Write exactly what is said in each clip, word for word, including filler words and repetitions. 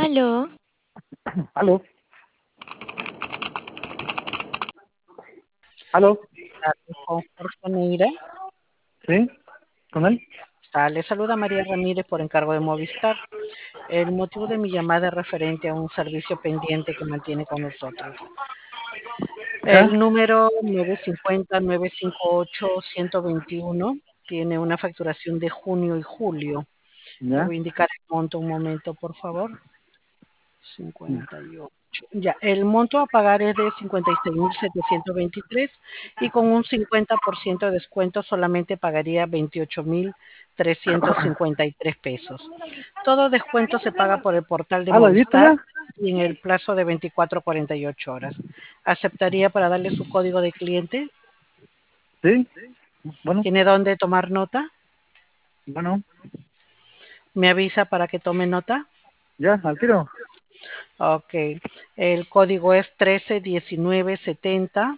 Aló, Aló, aló, Tardes con Jorge Neira. ¿sí? ¿Con él? Ah, le saluda María Ramírez por encargo de Movistar. El motivo de mi llamada es referente a un servicio pendiente que mantiene con nosotros. El ¿Ya? número nueve cinco cero, nueve cinco ocho, uno dos uno tiene una facturación de junio y julio. Le ¿Ya? voy a indicar el monto un momento, por favor. Ya. cincuenta y ocho. Ya, el monto a pagar es de cincuenta y seis mil setecientos veintitrés y con un cincuenta por ciento de descuento solamente pagaría veintiocho mil trescientos cincuenta y tres pesos. Todo descuento se paga por el portal de Ah, ¿lo he visto Movistar ya? y en el plazo de veinticuatro a cuarenta y ocho horas. ¿Aceptaría para darle su código de cliente? Sí, bueno, ¿Tiene dónde tomar nota? bueno, ¿Me avisa para que tome nota? ya, al tiro. Ok. El código es trece diecinueve setenta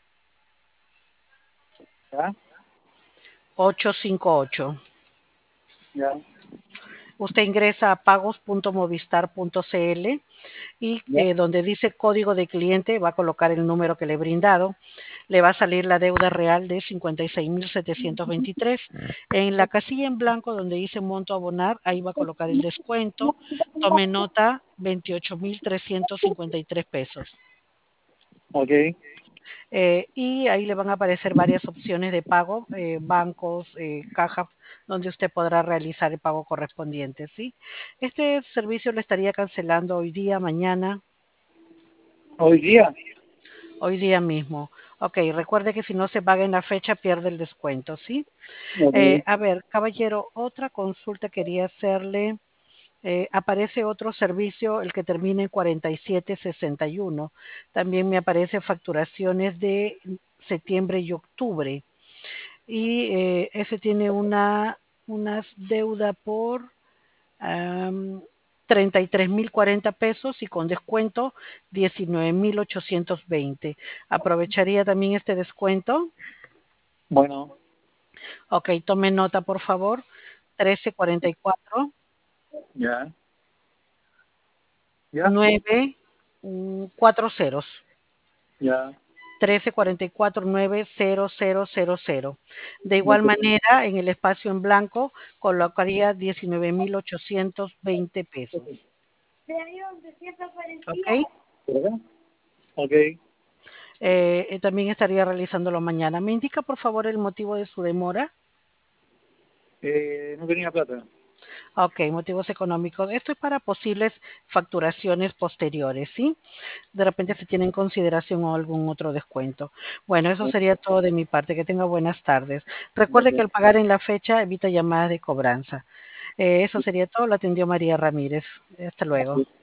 Ya, ochocientos cincuenta y ocho. ya, Usted ingresa a pagos punto movistar punto cl y ya. eh, donde dice código de cliente va a colocar el número que le he brindado. Le va a salir la deuda real de cincuenta y seis mil setecientos veintitrés. En la casilla en blanco donde dice monto a abonar, ahí va a colocar el descuento. Tome nota, veintiocho mil trescientos cincuenta y tres pesos. Ok, Eh, y ahí le van a aparecer varias opciones de pago, eh, bancos, eh, cajas, donde usted podrá realizar el pago correspondiente, ¿sí? Este servicio lo estaría cancelando hoy día, mañana, hoy día. hoy día mismo. Ok, recuerde que si no se paga en la fecha pierde el descuento, ¿sí? Ok, Eh, a ver, caballero, otra consulta quería hacerle. Eh, aparece otro servicio, el que termina en cuarenta y siete sesenta y uno. También me aparece facturaciones de septiembre y octubre. Y eh, ese tiene una, una deuda por um, treinta y tres mil cuarenta pesos y con descuento diecinueve mil ochocientos veinte. ¿Aprovecharía también este descuento? bueno, Ok, tome nota por favor. trece cuarenta y cuatro ya, ya, nueve mm, cuatro ceros. ya. trece cuarenta y cuatro nueve cero cero cero cero. De igual Ok, manera, en el espacio en blanco colocaría diecinueve mil ochocientos veinte pesos. ¿Ok? ¿por acá? Ok, Eh, eh, también estaría realizándolo mañana. ¿Me indica, por favor, el motivo de su demora? eh, no tenía plata. Ok, motivos económicos. Esto es para posibles facturaciones posteriores, ¿sí? De repente se tiene en consideración o algún otro descuento. Bueno, eso sería todo de mi parte. Que tenga buenas tardes. Recuerde que al pagar en la fecha evita llamadas de cobranza. Eh, eso sería todo. Lo atendió María Ramírez. Hasta luego.